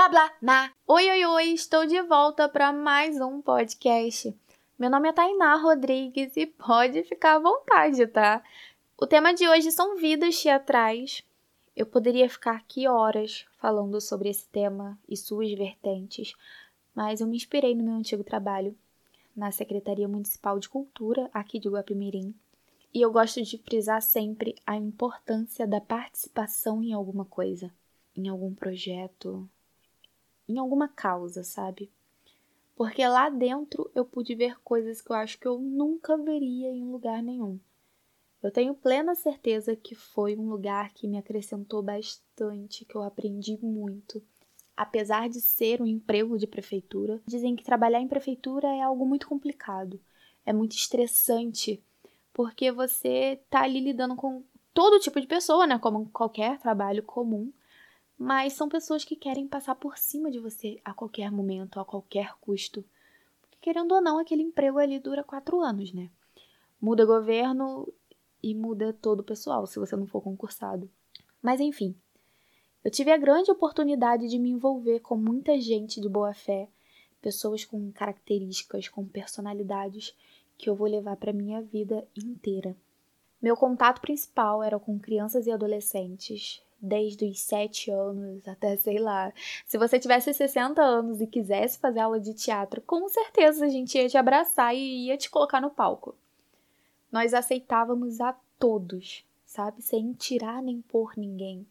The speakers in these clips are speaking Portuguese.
blá blá má. Oi, estou de volta para mais um podcast. Meu nome é Tainá Rodrigues e pode ficar à vontade, tá? O tema de hoje são vidas teatrais. Eu poderia ficar aqui horas falando sobre esse tema e suas vertentes, mas eu me inspirei no meu antigo trabalho na Secretaria Municipal de Cultura aqui de Guapimirim. E eu gosto de frisar sempre a importância da participação em alguma coisa, em algum projeto, em alguma causa, sabe? Porque lá dentro eu pude ver coisas que eu acho que eu nunca veria em lugar nenhum. Eu tenho plena certeza que foi um lugar que me acrescentou bastante, que eu aprendi muito. Apesar de ser um emprego de prefeitura, dizem que trabalhar em prefeitura é algo muito complicado, é muito estressante, porque você tá ali lidando com todo tipo de pessoa, né? Como qualquer trabalho comum. Mas são pessoas que querem passar por cima de você a qualquer momento, a qualquer custo. Porque, querendo ou não, aquele emprego ali dura 4 anos, né? Muda governo e muda todo o pessoal, se você não for concursado. Mas, enfim, eu tive a grande oportunidade de me envolver com muita gente de boa fé, pessoas com características, com personalidades que eu vou levar para minha vida inteira. Meu contato principal era com crianças e adolescentes, desde os 7 anos até, sei lá. Se você tivesse 60 anos e quisesse fazer aula de teatro, com certeza a gente ia te abraçar e ia te colocar no palco. Nós aceitávamos a todos, sabe? Sem tirar nem pôr ninguém.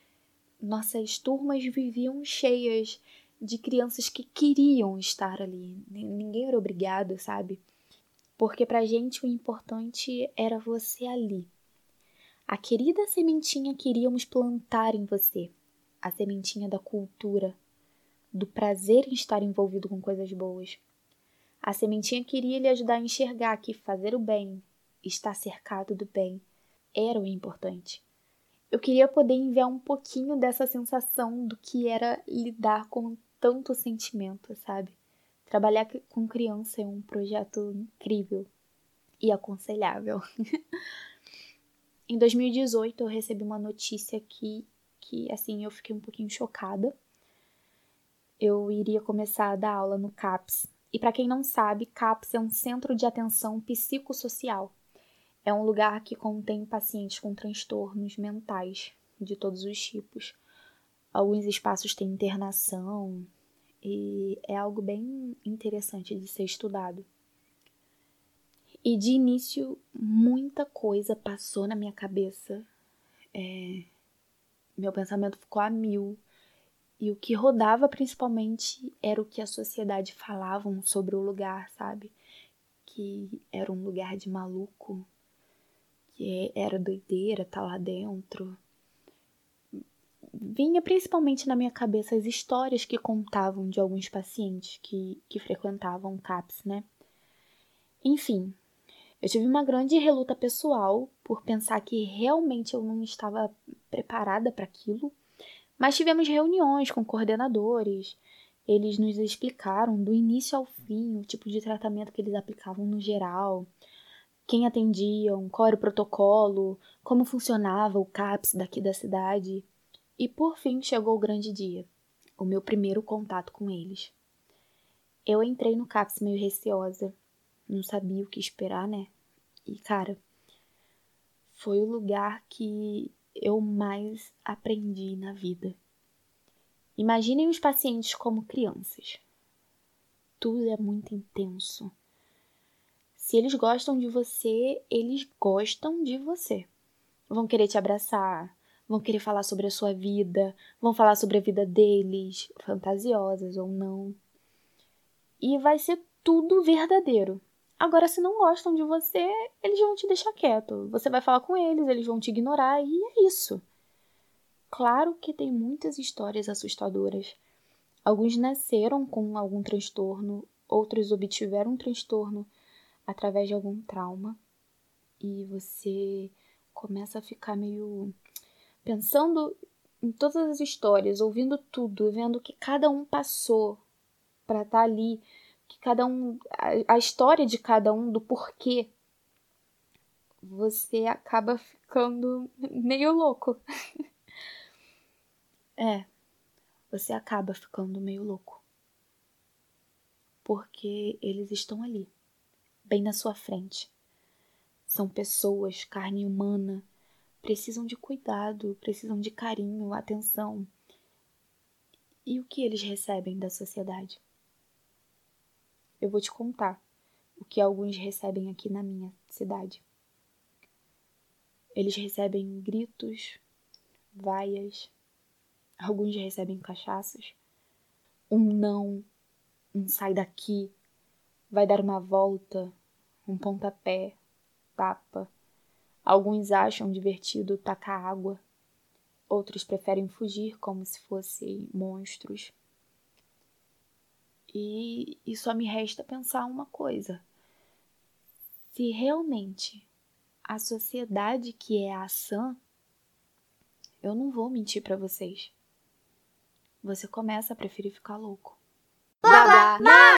Nossas turmas viviam cheias de crianças que queriam estar ali. Ninguém era obrigado, sabe? Porque pra gente o importante era você ali. A querida sementinha que iríamos plantar em você, a sementinha da cultura, do prazer em estar envolvido com coisas boas. A sementinha que iria lhe ajudar a enxergar que fazer o bem, estar cercado do bem, era o importante. Eu queria poder enviar um pouquinho dessa sensação do que era lidar com tanto sentimento, sabe? Trabalhar com criança é um projeto incrível e aconselhável. Em 2018, eu recebi uma notícia que assim, eu fiquei um pouquinho chocada. Eu iria começar a dar aula no CAPS. E para quem não sabe, CAPS é um centro de atenção psicossocial. É um lugar que contém pacientes com transtornos mentais de todos os tipos. Alguns espaços têm internação e é algo bem interessante de ser estudado. E de início, muita coisa passou na minha cabeça. Meu pensamento ficou a mil. E o que rodava principalmente era o que a sociedade falavam sobre o lugar, sabe? Que era um lugar de maluco, que era doideira tá lá dentro. Vinha principalmente na minha cabeça as histórias que contavam de alguns pacientes que frequentavam o CAPS, né? Enfim, eu tive uma grande reluta pessoal por pensar que realmente eu não estava preparada para aquilo, mas tivemos reuniões com coordenadores, eles nos explicaram do início ao fim o tipo de tratamento que eles aplicavam no geral, quem atendiam, qual era o protocolo, como funcionava o CAPS daqui da cidade. E por fim chegou o grande dia, o meu primeiro contato com eles. Eu entrei no CAPS meio receosa, não sabia o que esperar, né? E, cara, foi o lugar que eu mais aprendi na vida. Imaginem os pacientes como crianças. Tudo é muito intenso. Se eles gostam de você, eles gostam de você. Vão querer te abraçar, vão querer falar sobre a sua vida, vão falar sobre a vida deles, fantasiosas ou não. E vai ser tudo verdadeiro. Agora, se não gostam de você, eles vão te deixar quieto. Você vai falar com eles, eles vão te ignorar e é isso. Claro que tem muitas histórias assustadoras. Alguns nasceram com algum transtorno, outros obtiveram um transtorno através de algum trauma. E você começa a ficar meio pensando em todas as histórias, ouvindo tudo, vendo que cada um passou para estar ali, que cada um, a história de cada um, do porquê, você acaba ficando meio louco. você acaba ficando meio louco. Porque eles estão ali, bem na sua frente. São pessoas, carne humana, precisam de cuidado, precisam de carinho, atenção. E o que eles recebem da sociedade? Eu vou te contar o que alguns recebem aqui na minha cidade. Eles recebem gritos, vaias, alguns recebem cachaças, um não, um sai daqui, vai dar uma volta, um pontapé, tapa. Alguns acham divertido tacar água, outros preferem fugir como se fossem monstros. E só me resta pensar uma coisa. Se realmente a sociedade que é a sã, eu não vou mentir pra vocês. Você começa a preferir ficar louco. Blá, blá, blá.